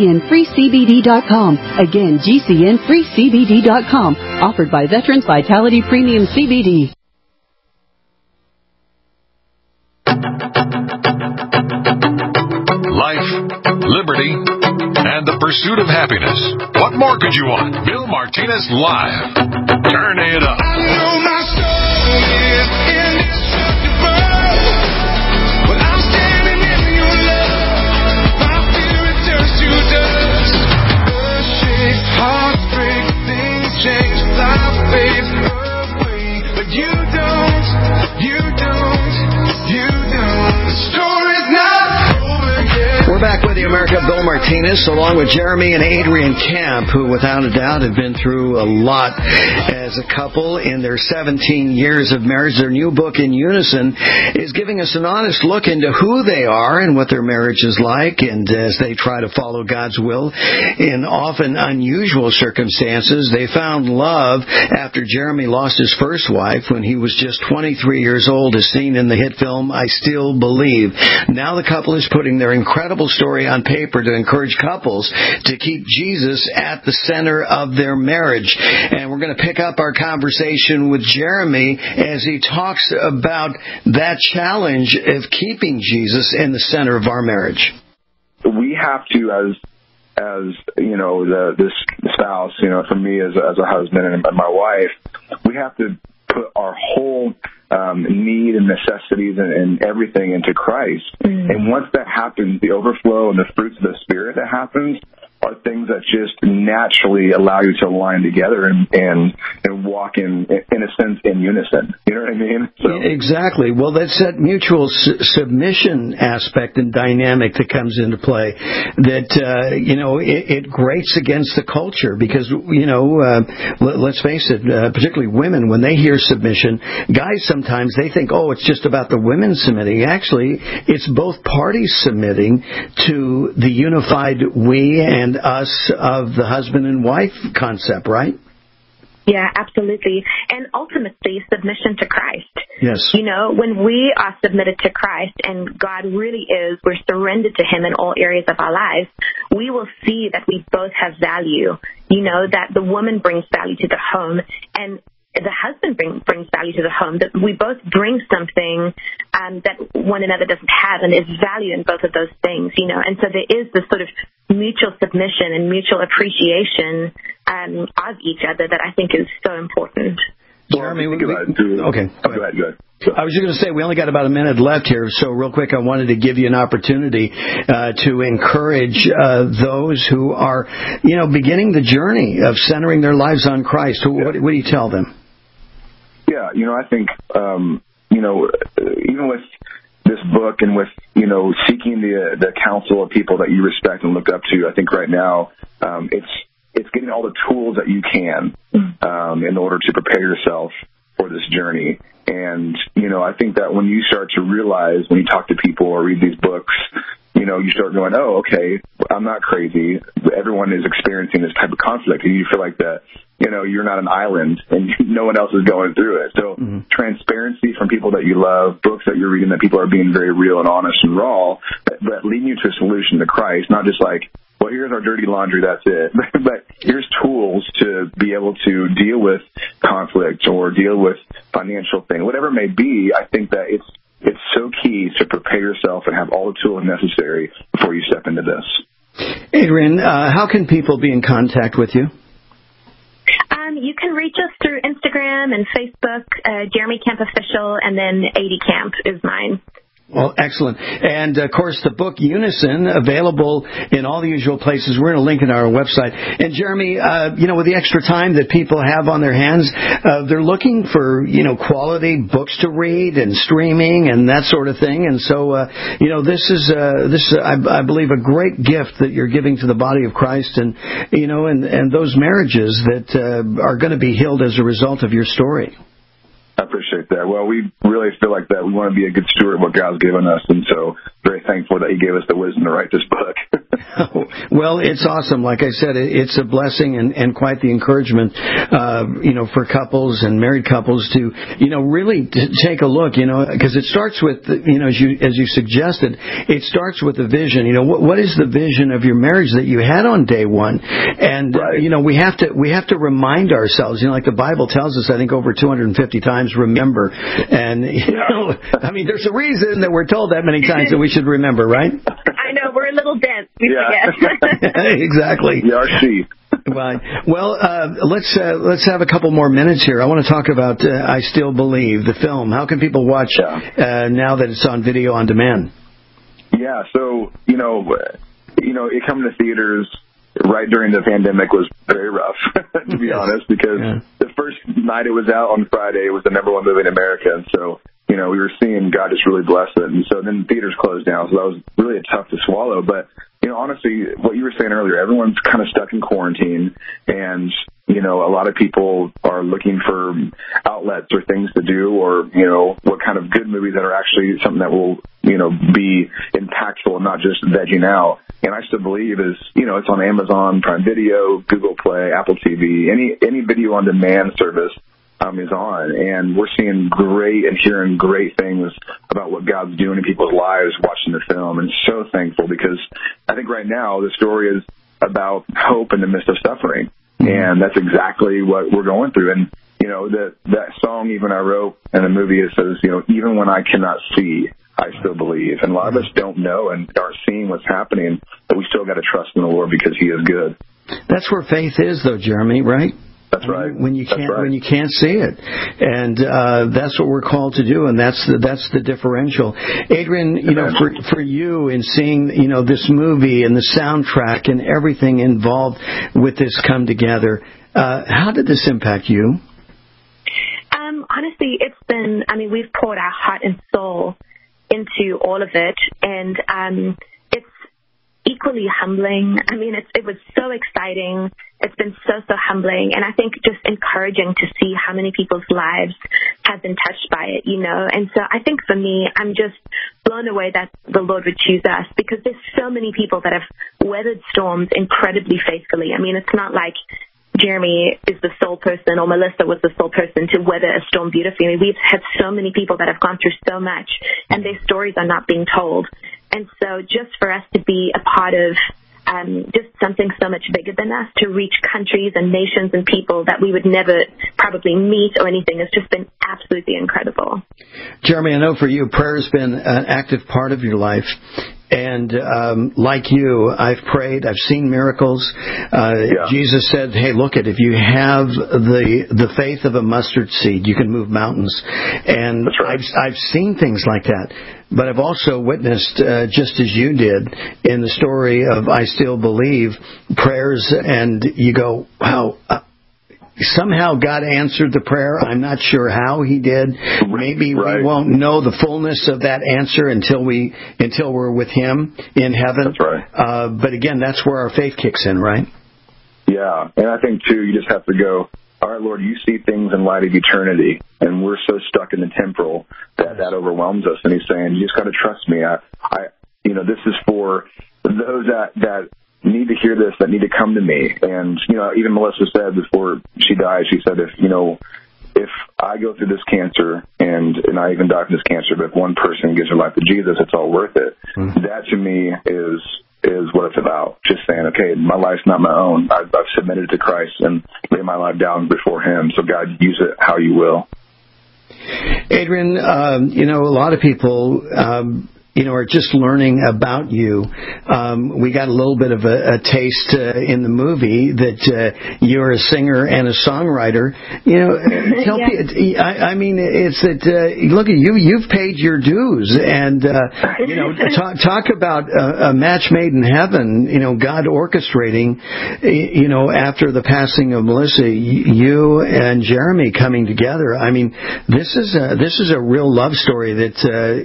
GCNFreeCBD.com. Again, GCNFreeCBD.com. Offered by Veterans Vitality Premium CBD. Life, liberty, and the pursuit of happiness. What more could you want? Bill Martinez Live. Turn it up. I know my soul is indestructible, but I'm standing in your love. My spirit turns to dust. Earth shakes, hearts break, things change, life fades away, but you don't. The story's not over yet. We're back with you, America. Bill Martinez, along with Jeremy and Adrian Camp, who without a doubt have been through a lot as a couple in their 17 years of marriage. Their new book, In Unison, is giving us an honest look into who they are and what their marriage is like, and as they try to follow God's will in often unusual circumstances. They found love after Jeremy lost his first wife when he was just 23 years old, as seen in the hit film I Still Believe. Now the couple is putting their incredible story on paper to encourage couples to keep Jesus at the center of their marriage. And we're going to pick up our conversation with Jeremy as he talks about that challenge of keeping Jesus in the center of our marriage. We have to, as you know, this spouse, you know, for me as a husband and my wife, we have to put our whole need and necessities and everything into Christ. And once that happens, the overflow and the fruits of the Spirit that happens are things that just naturally allow you to align together and walk in a sense in unison. You know what I mean? So. Exactly. Well, that's that mutual submission aspect and dynamic that comes into play. That it grates against the culture because let's face it, particularly women, when they hear submission, guys sometimes they think, oh, it's just about the women submitting. Actually, it's both parties submitting to the unified we and us of the husband and wife concept, right? Yeah, absolutely. And ultimately, submission to Christ. Yes. You know, when we are submitted to Christ and God really is, we're surrendered to Him in all areas of our lives, we will see that we both have value. You know, that the woman brings value to the home. And the husband brings value to the home, that we both bring something that one another doesn't have, and there's value in both of those things, And so there is this sort of mutual submission and mutual appreciation of each other that I think is so important. Jeremy, okay. Go ahead. I was just going to say, we only got about a minute left here, so real quick, I wanted to give you an opportunity to encourage those who are, beginning the journey of centering their lives on Christ. What do you tell them? Yeah, I think, even with this book and with, seeking the counsel of people that you respect and look up to, I think right now it's getting all the tools that you can in order to prepare yourself for this journey. And, I think that when you start to realize, when you talk to people or read these books, you start going, oh, okay, I'm not crazy. Everyone is experiencing this type of conflict. And you feel like that, you're not an island and no one else is going through it. So transparency from people that you love, books that you're reading that people are being very real and honest and raw, but leading you to a solution to Christ, not just like, well, here's our dirty laundry, that's it. But here's tools to be able to deal with conflict or deal with financial thing, whatever it may be. I think that it's so key to prepare yourself and have all the tools necessary before you step into this. Adrian, how can people be in contact with you? You can reach us through Instagram and Facebook, Jeremy Camp Official, and then 80 Camp is mine. Well, excellent. And, of course, the book Unison, available in all the usual places. We're going to link it on our website. And, Jeremy, with the extra time that people have on their hands, they're looking for, quality books to read and streaming and that sort of thing. And so, this is, I believe, a great gift that you're giving to the body of Christ and, and those marriages that are going to be healed as a result of your story. I appreciate that. Well, we really feel like that we want to be a good steward of what God's given us, and so very thankful that He gave us the wisdom to write this book. Well, it's awesome. Like I said, it's a blessing and quite the encouragement, for couples and married couples to, really take a look, because it starts with, as you suggested, it starts with a vision. What is the vision of your marriage that you had on day one? And, right. We have to remind ourselves, like the Bible tells us, I think over 250 times, remember. And, there's a reason that we're told that many times that we should remember, right? I know, we're a little dense. We forget. Exactly. We are sheep. Right. Well, let's have a couple more minutes here. I want to talk about I Still Believe, the film. How can people watch now that it's on video on demand? Yeah, so, it coming to theaters right during the pandemic was very rough, to be honest, because the first night it was out on Friday, it was the #1 movie in America, and so, we were seeing God just really bless it, and so then theaters closed down, so that was really tough to swallow, but, honestly, what you were saying earlier, everyone's kind of stuck in quarantine, and, a lot of people are looking for outlets or things to do, or, what kind of good movies that are actually something that will, be impactful and not just vegging out. And I Still Believe is, it's on Amazon Prime Video, Google Play, Apple TV, any video on demand service is on. And we're seeing great and hearing great things about what God's doing in people's lives watching the film. And so thankful, because I think right now the story is about hope in the midst of suffering. And that's exactly what we're going through. And, that song even I wrote in the movie, it says, even when I cannot see, I still believe. And a lot of us don't know and aren't seeing what's happening, but we still got to trust in the Lord because He is good. That's where faith is, though, Jeremy, right? That's right. When you can't see it, and that's what we're called to do, and that's the differential. Adrian, for you in seeing this movie and the soundtrack and everything involved with this come together, how did this impact you? Honestly, it's been. We've poured our heart and soul into all of it, and it's equally humbling. It was so exciting. It's been so humbling, and I think just encouraging to see how many people's lives have been touched by it, And so I think for me, I'm just blown away that the Lord would choose us, because there's so many people that have weathered storms incredibly faithfully. It's not like Jeremy is the sole person or Melissa was the sole person to weather a storm beautifully. We've had so many people that have gone through so much, and their stories are not being told. And so just for us to be a part of just something so much bigger than us to reach countries and nations and people that we would never probably meet or anything. It's just been absolutely incredible. Jeremy, I know for you, prayer has been an active part of your life. And like you, I've prayed. I've seen miracles. Jesus said, "Hey, look at if you have the faith of a mustard seed, you can move mountains." And I've seen things like that. But I've also witnessed, just as you did, in the story of I Still Believe, prayers, and you go, "Wow." Somehow God answered the prayer. I'm not sure how He did. Maybe we won't know the fullness of that answer until we're with Him in heaven. That's right. But again, that's where our faith kicks in, right? Yeah, and I think too, you just have to go, all right, Lord, you see things in light of eternity, and we're so stuck in the temporal that overwhelms us. And He's saying, you just got to trust me. This is for those that need to hear this, that need to come to me. And, even Melissa said before she died, she said, if I go through this cancer and I even die from this cancer, but if one person gives their life to Jesus, it's all worth it. Mm-hmm. That to me is what it's about. Just saying, okay, my life's not my own. I've submitted to Christ and laid my life down before Him. So God, use it how you will. Adrian, a lot of people, are just learning about you. We got a little bit of a taste in the movie that you're a singer and a songwriter. Tell people, I mean, it's that, look at you, you've paid your dues. And, talk about a match made in heaven, God orchestrating, after the passing of Melissa, you and Jeremy coming together. I mean, this is a real love story that,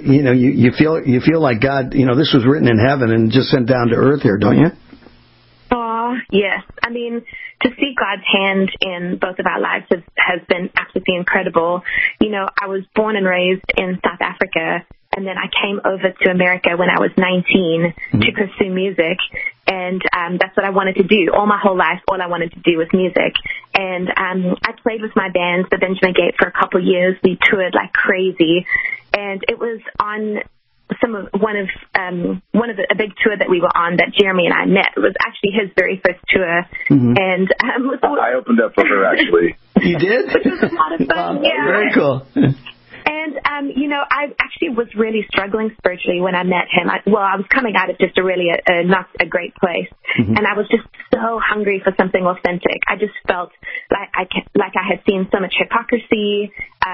you feel like God, this was written in heaven and just sent down to earth here, don't you? Oh, yes. I mean, to see God's hand in both of our lives has been absolutely incredible. I was born and raised in South Africa, and then I came over to America when I was 19 to pursue music, and that's what I wanted to do. All my whole life, all I wanted to do was music. And I played with my band, the Benjamin Gate, for a couple of years. We toured like crazy, and it was on a big tour that we were on that Jeremy and I met. It was actually his very first tour, and I opened up for her actually. You did? Which was a lot of fun. Yeah. Very cool. And I actually was really struggling spiritually when I met him. I was coming out of just not a great place, and I was just so hungry for something authentic. I just felt like I had seen so much hypocrisy.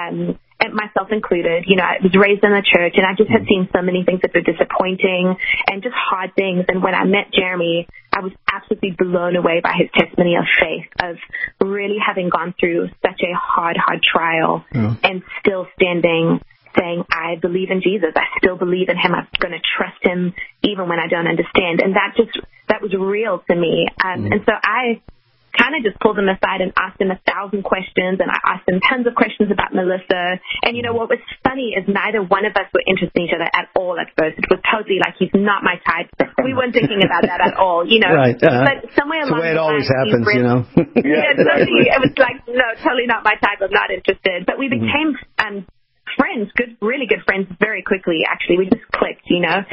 And myself included, I was raised in the church, and I just had seen so many things that were disappointing and just hard things. And when I met Jeremy, I was absolutely blown away by his testimony of faith, of really having gone through such a hard trial and still standing, saying, I believe in Jesus. I still believe in Him. I'm going to trust Him even when I don't understand. And that was real to me. And so I kind of just pulled him aside and asked him 1,000 questions, and I asked him tons of questions about Melissa. And what was funny is neither one of us were interested in each other at all at first. It was totally like, he's not my type. We weren't thinking about that at all, Right. But somewhere along the way it always line, happens, Yeah, totally. It was like, no, totally not my type. I'm not interested. But we became friends, really good friends very quickly, actually. We just clicked,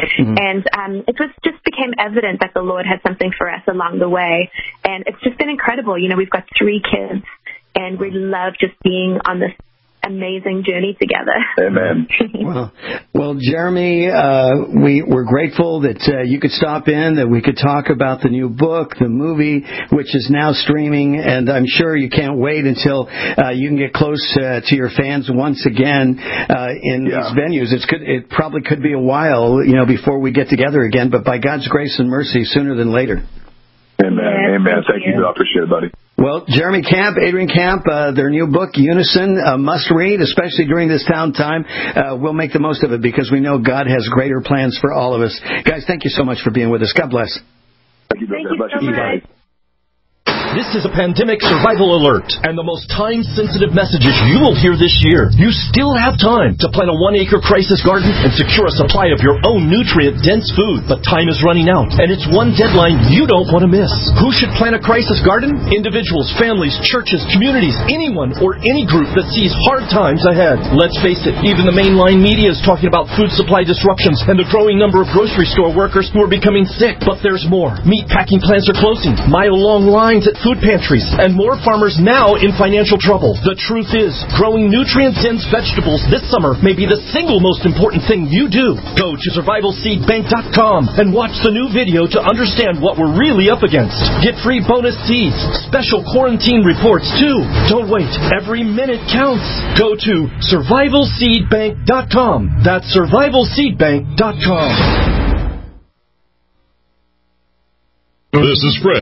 and it just became evident that the Lord had something for us along the way, and it's just been incredible. We've got 3 kids, and we love just being on this amazing journey together. Amen. Well, Jeremy, we're grateful that you could stop in, that we could talk about the new book, the movie, which is now streaming, and I'm sure you can't wait until you can get close to your fans once again in these venues. It probably could be a while, before we get together again, but by God's grace and mercy, sooner than later. Amen. Yes, amen. Thank you. I appreciate it, buddy. Well, Jeremy Camp, Adrian Camp, their new book, Unison, must read, especially during this downtime. We'll make the most of it because we know God has greater plans for all of us. Guys, thank you so much for being with us. God bless. Thank you, Bill. God bless you. Thank you so much. This is a pandemic survival alert and the most time-sensitive messages you will hear this year. You still have time to plant a 1-acre crisis garden and secure a supply of your own nutrient-dense food. But time is running out, and it's one deadline you don't want to miss. Who should plant a crisis garden? Individuals, families, churches, communities, anyone or any group that sees hard times ahead. Let's face it, even the mainline media is talking about food supply disruptions and the growing number of grocery store workers who are becoming sick. But there's more. Meat packing plants are closing, mile-long lines at food pantries, and more farmers now in financial trouble. The truth is, growing nutrient-dense vegetables this summer may be the single most important thing you do. Go to survivalseedbank.com and watch the new video to understand what we're really up against. Get free bonus seeds, special quarantine reports too. Don't wait. Every minute counts. Go to survivalseedbank.com. That's survivalseedbank.com. This is Fred.